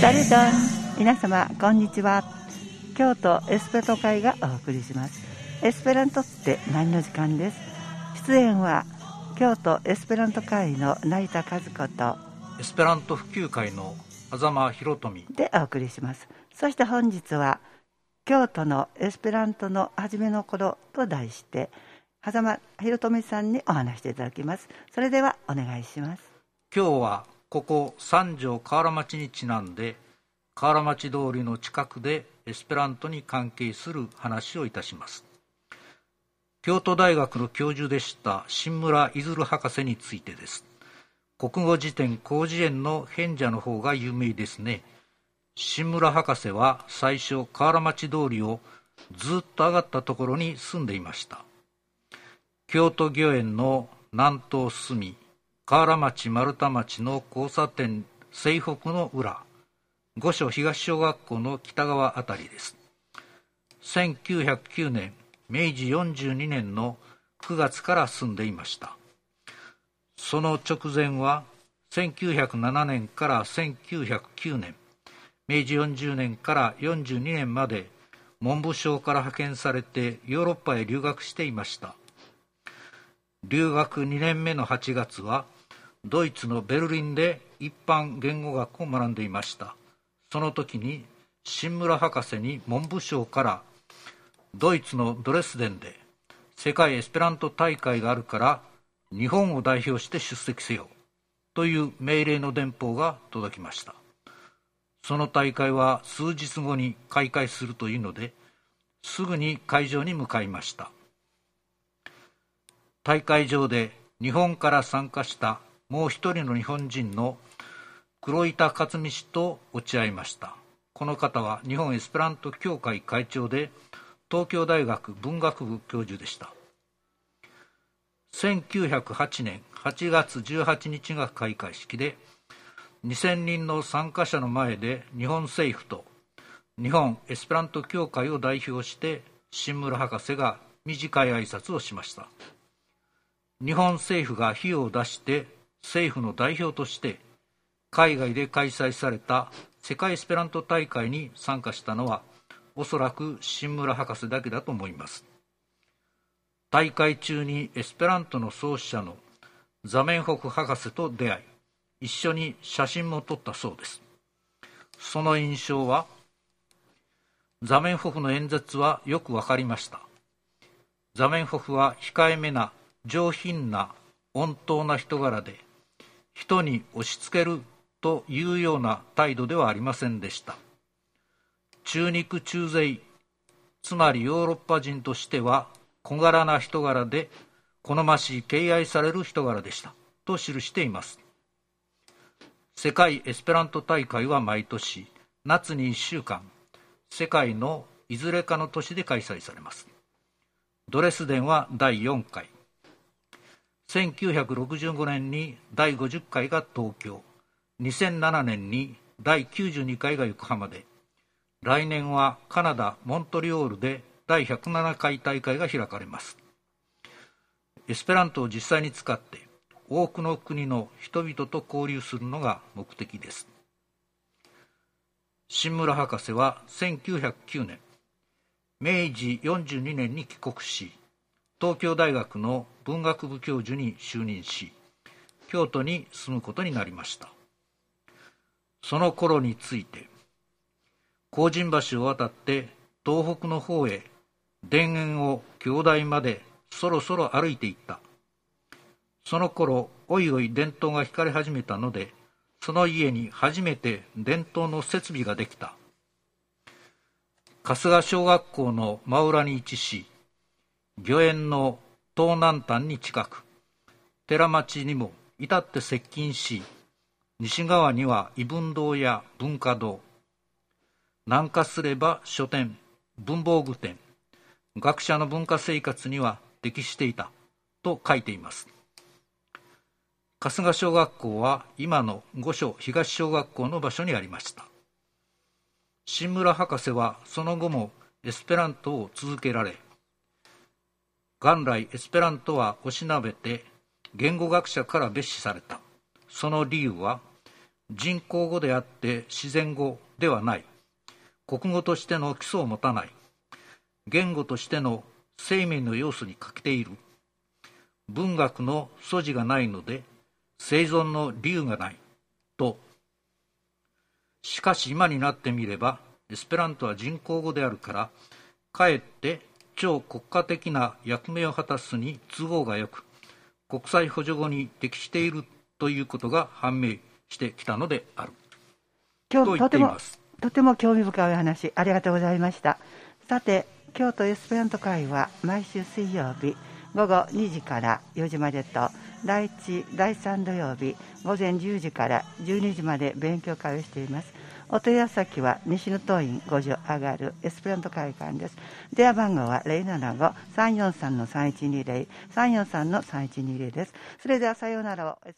サルドン、皆様こんにちは。京都エスペラント会がお送りします。エスペラントって何の時間です。出演は京都エスペラント会の成田和子とエスペラント普及会の狭間博富でお送りします。そして本日は京都のエスペラントの初めの頃と題して狭間博富さんにお話していただきます。それではお願いします。 今日はここ三条河原町にちなんで河原町通りの近くでエスペラントに関係する話をいたします。京都大学の教授でした新村いずる博士についてです。国語辞典広辞苑の編者の方が有名ですね。新村博士は最初河原町通りをずっと上がったところに住んでいました。京都御苑の南東隅、河原町丸太町の交差点西北の裏、御所東小学校の北側あたりです。1909年明治42年の9月から住んでいました。その直前は1907年から1909年、明治40年から42年まで文部省から派遣されてヨーロッパへ留学していました。留学2年目の8月はドイツのベルリンで一般言語学を学んでいました。その時に新村博士に文部省からドイツのドレスデンで世界エスペラント大会があるから日本を代表して出席せよという命令の電報が届きました。その大会は数日後に開会するというのですぐに会場に向かいました。大会場で日本から参加したもう一人の日本人の黒板克美氏と落ち合いました。この方は日本エスペラント協会会長で東京大学文学部教授でした。1908年8月18日が開会式で2000人の参加者の前で日本政府と日本エスペラント協会を代表して新村博士が短い挨拶をしました。日本政府が費用を出して政府の代表として海外で開催された世界エスペラント大会に参加したのはおそらく新村博士だけだと思います。大会中にエスペラントの創始者のザメンホフ博士と出会い、一緒に写真も撮ったそうです。その印象は、ザメンホフの演説はよくわかりました。ザメンホフは控えめな上品な温当な人柄で、人に押し付けるというような態度ではありませんでした。中肉中背、つまりヨーロッパ人としては小柄な人柄で好ましい敬愛される人柄でしたと記しています。世界エスペラント大会は毎年夏に1週間世界のいずれかの都市で開催されます。ドレスデンは第4回、1965年に第50回が東京、2007年に第92回が横浜で、来年はカナダ・モントリオールで第107回大会が開かれます。エスペラントを実際に使って多くの国の人々と交流するのが目的です。新村博士は1909年、明治42年に帰国し、東京大学の文学部教授に就任し、京都に住むことになりました。その頃について、荒神橋を渡って東北の方へ田園を京大までそろそろ歩いていった。その頃おいおい電灯が光り始めたので、その家に初めて電灯の設備ができた。春日小学校の真裏に位置し、御苑の東南端に近く、寺町にも至って接近し、西側には異文堂や文化堂、南下すれば書店、文房具店、学者の文化生活には適していたと書いています。春日小学校は今の御所東小学校の場所にありました。新村博士はその後もエスペラントを続けられ、元来エスペラントはおしなべて言語学者から蔑視された。その理由は、 人工語であって自然語ではない、国語としての基礎を持たない、言語としての生命の要素に欠けている、文学の素地がないので生存の理由がないと。しかし今になってみれば、エスペラントは人工語であるから、かえって超国家的な役目を果たすに都合がよく、国際補助語に適しているということが判明してきたのである。 今日と言っています。 とても興味深いお話ありがとうございました。さて、京都エスペラント会は毎週水曜日午後2時から4時までと、第1、第3土曜日午前10時から12時まで勉強会をしています。お問い合わせ先は西野東院五条上がるエスペラント会館です。電話番号は 075-343-3120 343-3120です。それではさようならを。